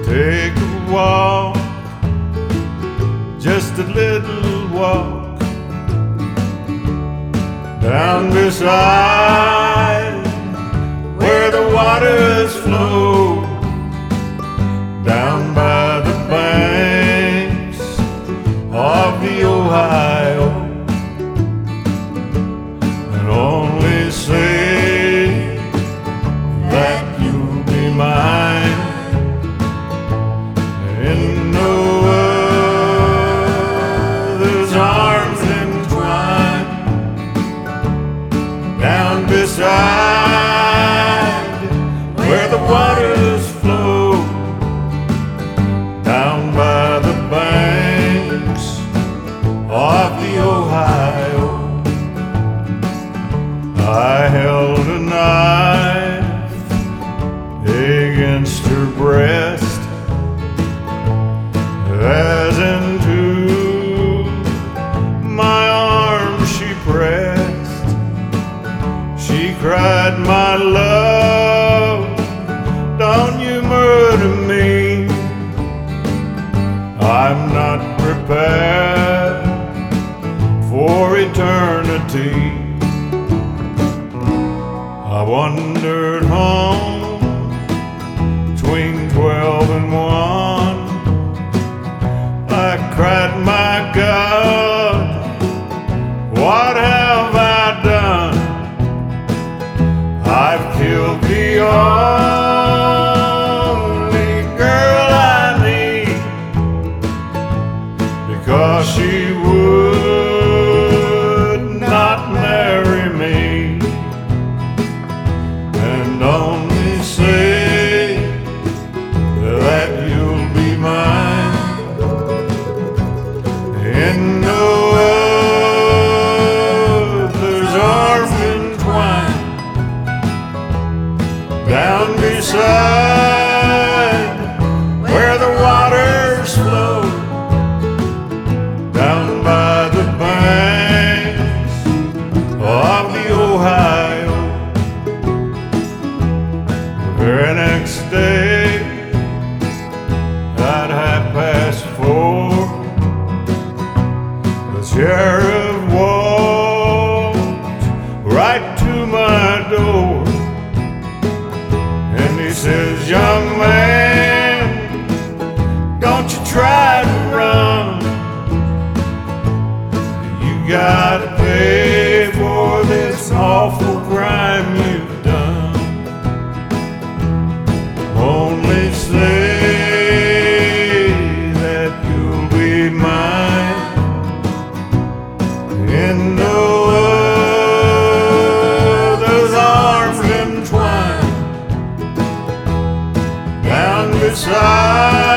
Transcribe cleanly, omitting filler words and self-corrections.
take a walk, just a little walk, down beside where the waters flow, down by the banks of the Ohio, and only say that you'll be mine. In no other's arms entwined, down beside where the waters flow, down by the banks of the Ohio. I held a knife against her breast, as into my arms she pressed. She cried, "My love, don't you murder me. I'm not prepared for eternity." I wandered home between 12 and 1. I cried, "My God, what have I done? I've killed the only girl I need, because she would not marry me, and only say that you'll be mine. In no other's arms entwined, down beside where the waters flow, down by the banks of the Ohio. The very next day at 4:30, the sheriff walked right to my door, and he says, "Young man, don't you try to run. You gotta pay for this awful crime you've done. Only say that you'll be mine. In no other's arms entwined, down beside